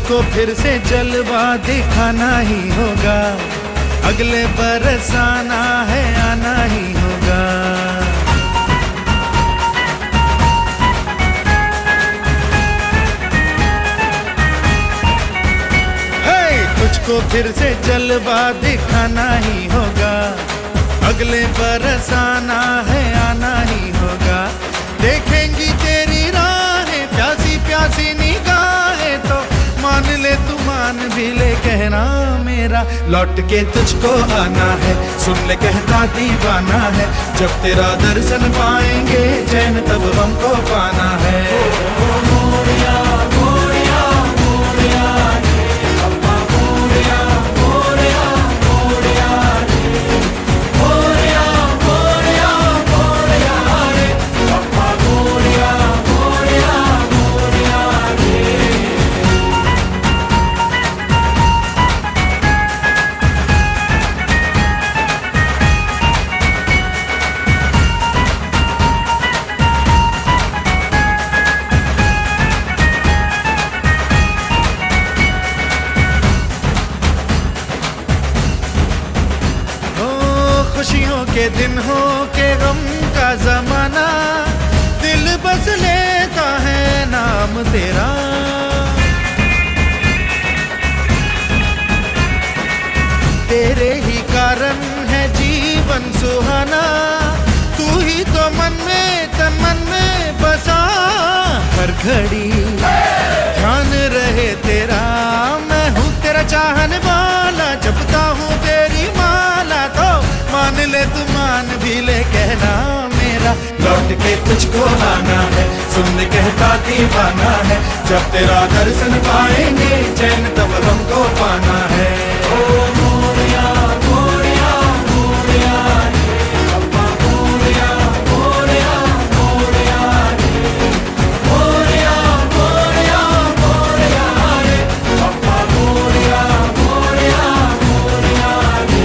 तुझको फिर से जलवा दिखाना ही होगा, अगले बरस आना है आना ही होगा। तुझको फिर से जलवा दिखाना ही होगा, अगले बरस आना है आना ही होगा। देखेंगी तेरी राहें प्यासी प्यासी निगाहें तो मान ले तू मान भी ले कहना मेरा, लौट के तुझको आना है सुन ले कहता दीवाना है। जब तेरा दर्शन पाएंगे चैन तब हमको पाना है। खुशियों के दिन हो के गम का जमाना, दिल बस लेता है नाम तेरा। तेरे ही कारण है जीवन सुहाना, तू ही तो मन में तन मन में बसा। हर घड़ी ध्यान रहे तेरा, मैं हूँ तेरा चाहने वाला, जपता हूँ तेरी माला तो मान ले तू मान भी ले कहना मेरा। लौट के तुझको आना है सुन ले कहता दीवाना है। जब तेरा दर्शन पाएंगे चैन तब हमको पाना है। ओ मोरिया मोरिया मोरिया अप्पा मोरिया मोरिया मोरिया मोरिया मोरिया मोरिया रे अप्पा मोरिया मोरिया मोरिया रे।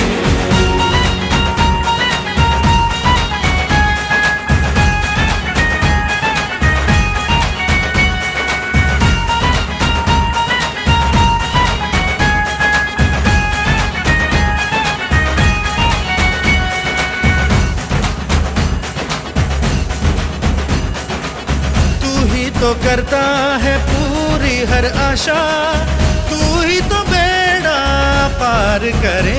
तो करता है पूरी हर आशा, तू ही तो बेड़ा पार करे।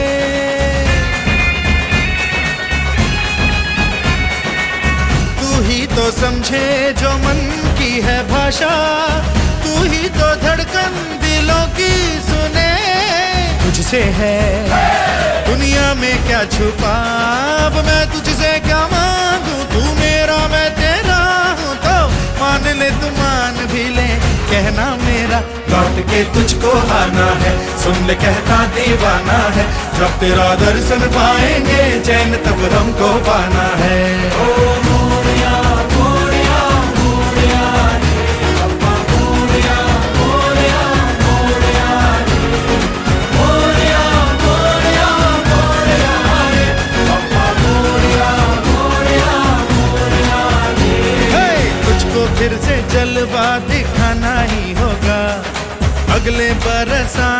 तू ही तो समझे जो मन की है भाषा, तू ही तो धड़कन दिलों की सुने। तुझसे है दुनिया में क्या छुपा, अब मैं तुझसे क्या मांगू, तू मेरा मैं तेरा हूँ तो मान ले तू मान भी ले कहना मेरा। लौट के तुझको आना है सुन ले कहता दीवाना है। जब तेरा दर्शन पाएंगे चैन तब हमको पाना है। ओ मोरिया मोरिया मोरिया अप्पा मोरिया मोरिया मोरिया मोरिया मोरिया मोरिया रे अप्पा मोरिया मोरिया मोरिया रे। तुझको फिर से जलवा दिखाना ही होगा, अगले बरस